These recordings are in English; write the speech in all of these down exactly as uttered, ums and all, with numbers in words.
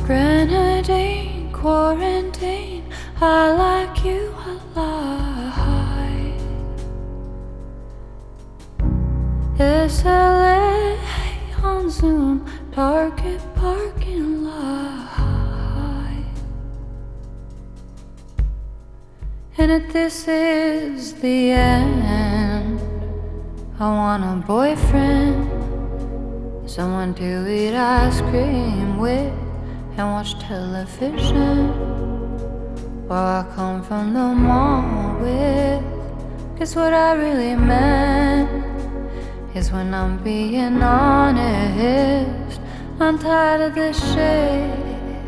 Grenadine, quarantine, I like you alive. S L A on Zoom, Target parking lot. And if this is the end, I want a boyfriend, someone to eat ice cream with and watch television, while I come from the mall with. Cause what I really meant is, when I'm being honest, I'm tired of this shit.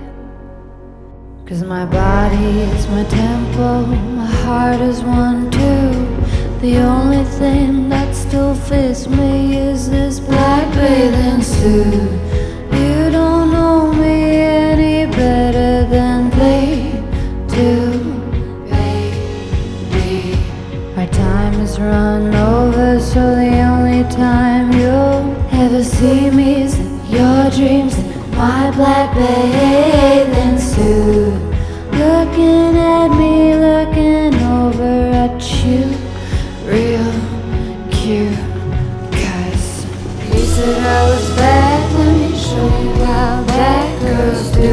Cause my body is my temple, my heart is one too. The only thing that still fits me is this black bathing suit. You don't know me any better than they do, baby. Our time is run over, so the only time you'll ever see me is in your dreams in my black bathing suit. Looking at me, looking over at you, real cute. Cause you said I was bad, let me show you how bad girls do.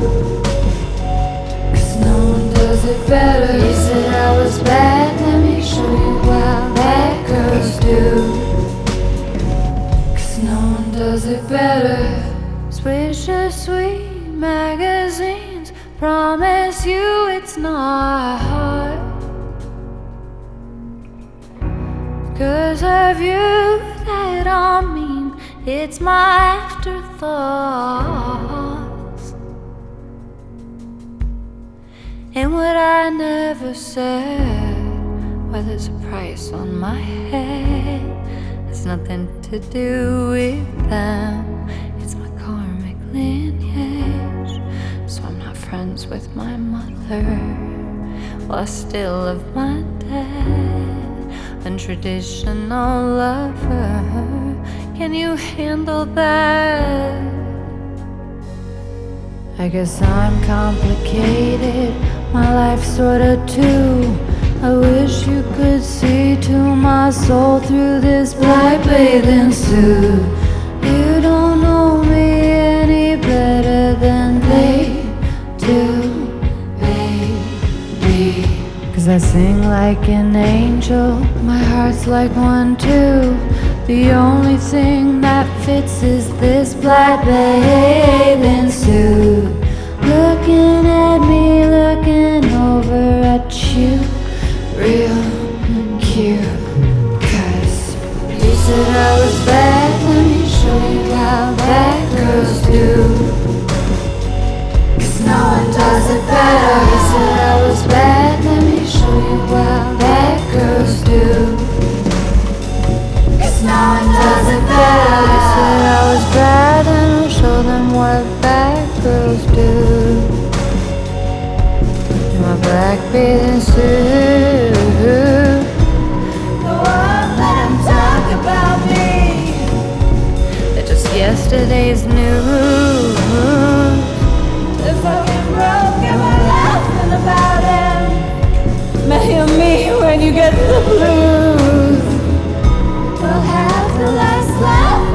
Cause no one does it better. You said I was bad, let me show you how bad girls do. Cause no one does it better. Swisher Sweet magazines promise you it's not hard. Cause of you, that I mean, it's my afterthoughts. And what I never said, well, there's a price on my head. It's nothing to do with them, it's my karmic lineage. So I'm not friends with my mother, well, I still love my dad. Untraditional lover, can you handle that? I guess I'm complicated, my life sorta too. I wish you could see to my soul through this black bathing suit. You don't know me any better than they do, baby. Cause I sing like an angel, my heart's like one too. The only thing that fits is this black bathing suit. Looking at me, looking over at you, real cute. Cause you said I was bad, let me show you how bad girls do. Cause no one does it better. You said I was bad, let me show you how bad girls do. Cause no one does it better. You said I was bad, and I'll show them what bad girls do. In my black bathing suit, Go on, let them talk about me. they're just yesterday's news. They're fucking broke and we're laughing about him. Mail me when you get the blues. We'll have the last laugh